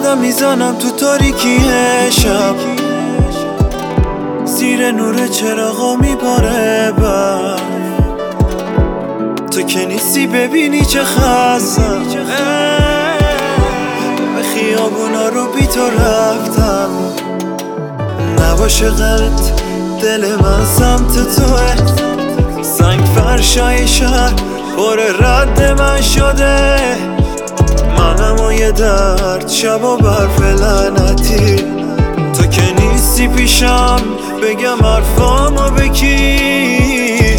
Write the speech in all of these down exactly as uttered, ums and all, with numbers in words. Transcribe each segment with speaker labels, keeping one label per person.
Speaker 1: قدم میزنم تو تاریکی شب، زیر نور چراغا میباره بر تو که نیستی ببینی چه خستم. به خیابونا رو بی تو رفتم، نباشه غلط دل من سمت توه. سنگ فرشای شهر پر رد من شده، منم و یه درد شب و برف لعنتی. تو که نیستی پیشم بگم حرفامو بکی،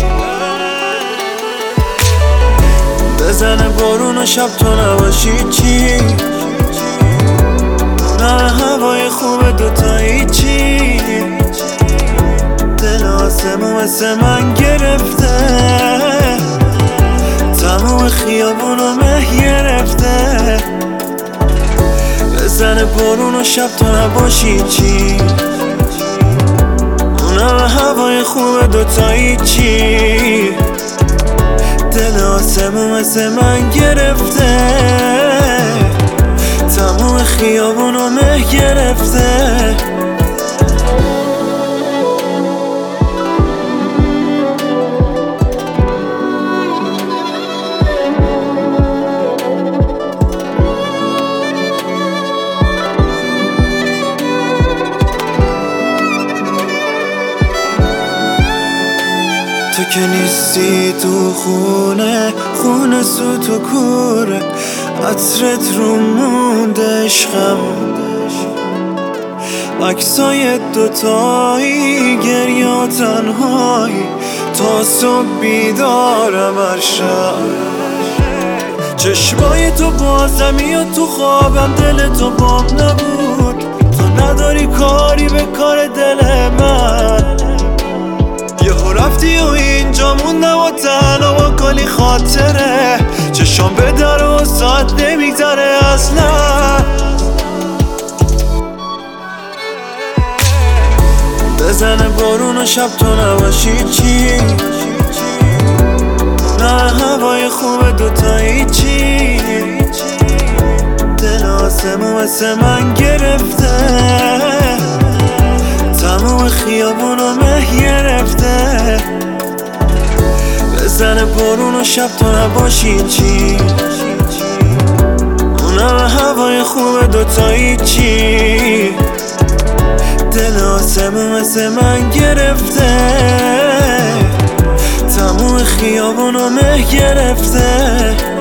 Speaker 1: بزنه بارون و شب تو نباشی چی؟ نه هوای خوب دوتایی چی؟ دل آسمو مثل من گرفته، تموم خیابونو مه گرفته. بزنه بارون و شب تو نباشی چی؟ اونم هوای خوب دوتایی چی؟ دل آسمو مثل من گرفته، تموم خیابونو مه گرفته. تو که نیستی تو خونه، خونه سوت و کوره، عطرت رو مونده عشقم. عکسای دوتایی گریه و تنهایی، تا صبح بیدارم هر شب. چشمای تو بازمی و تو خوابم دل تو بام نبود. تو نداری کاری به کار دل من، یهو رفتی و اینجا موندم و تنها با کلی خاطره. چشام به در و ساعت نمیگذره اصلا. بزنه بارون و شب تو نباشی چی؟ نه هوای خوب دوتایی چی؟ دل آسمو مثل من گرفته، تموم خیابونو مه گرفته. بزنه بارون و شب تو نباشی چی؟ اونم هوای خوب دوتایی چی؟ دل آسمو مثل من گرفته، تموم خیابونو مه گرفته.